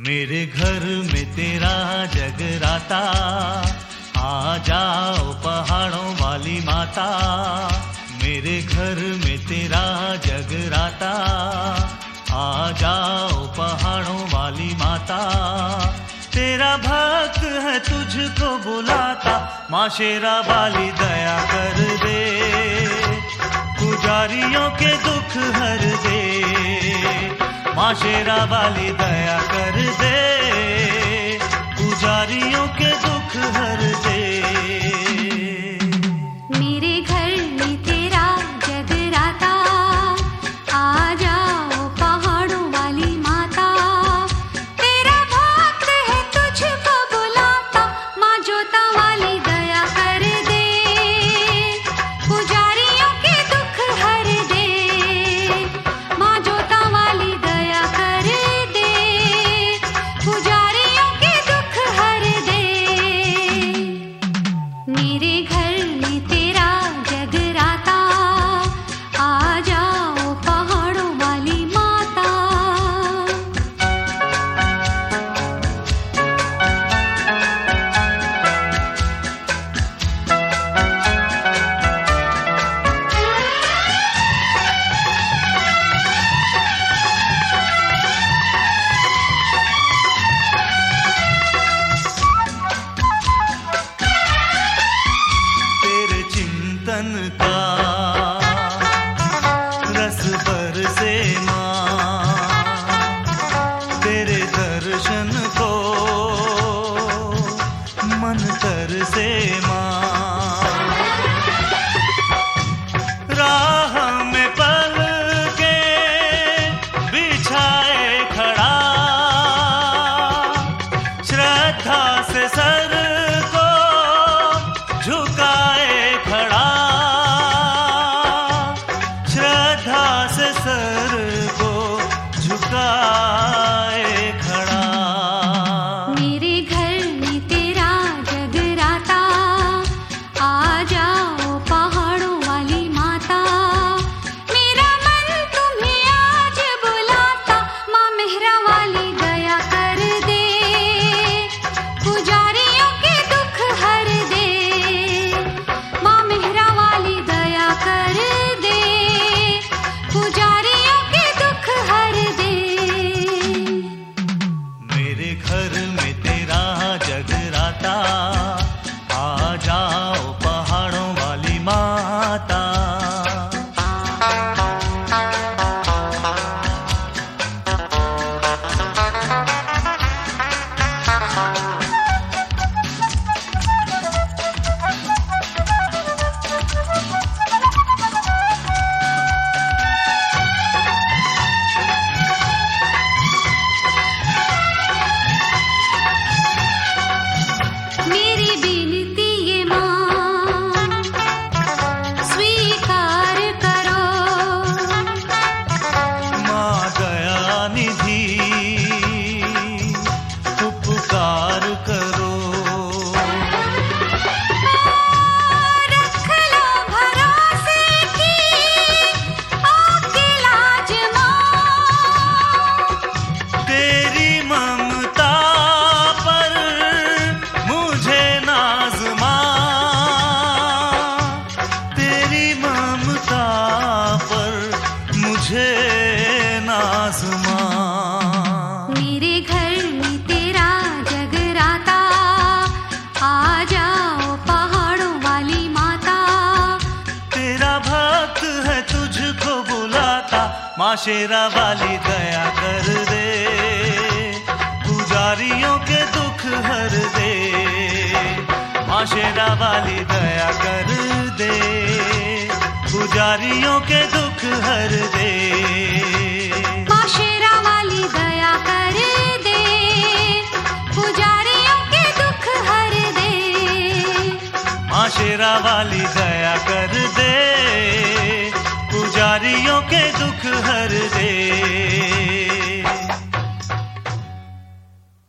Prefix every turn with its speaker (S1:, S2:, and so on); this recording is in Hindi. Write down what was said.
S1: मेरे घर में तेरा जगराता, आ जाओ पहाड़ों वाली माता। मेरे घर में तेरा जगराता, आ जाओ पहाड़ों वाली माता। तेरा भक्त है तुझको बुलाता, माँ शेरा वाली दया कर दे, पुजारियों के दुख हर दे। माँ शेरा वाली दया कर दे, पुजारियों के दुख हर दे।
S2: मेरे घर में तेरा जगराता, आ जाओ पहाड़ों वाली माता। तेरा भक्त है तुझको बुलाता, माँ जोता वाली दया कर दे, पुजारियों के दुख हर दे। माँ जोता वाली दया कर दे, पुजारियों के दुख हर दे। मेरे घर में तेरा जगराता, आ जाओ पहाड़ों वाली माता।
S1: तेरे चिंतन का रस बरसे माँ, तेरे दर्शन को मन तरसे माँ। राह में पल के बिछाए खड़ा, श्रद्धा से सर को झुकाए खड़ा, श्रद्धा से सर को झुकाए खड़ा।
S2: मेरे घर में तेरा जगराता, आ जाओ पहाड़ों वाली माता। मेरा मन तुम्हें आज बुलाता, माँ मेहरा वाली दया कर दे, पुजारियों के दुख हर दे। माँ मेहरा वाली दया कर दे, पुजारियों के दुख हर दे।
S1: मेरे घर में तेरा जगराता, आ जाओ पहाड़ों वाली माता।
S2: मेरी बिनती ये माँ स्वीकार करो,
S1: माँ दया निधि उपकार करो।
S2: रख लो भरोसे की आके लाज माँ।
S1: तेरी ममता पर मुझे नाज माँ, तेरी ममता पर मुझे नाज माँ।
S2: मेरे घर में तेरा जगराता, आ जाओ पहाड़ों वाली माता।
S1: तेरा भक्त है तुझको बुलाता, माँ शेरा वाली दया कर दे, पुजारियों के दुख हर दे। माँ शेरा वाली दया कर दे, पुजारियों के दुख हर दे।
S2: माँ शेरा वाली दया कर दे, पुजारियों के दुख हर दे।
S1: माँ शेरा वाली दया कर दे, पुजारियों के दुख हर दे।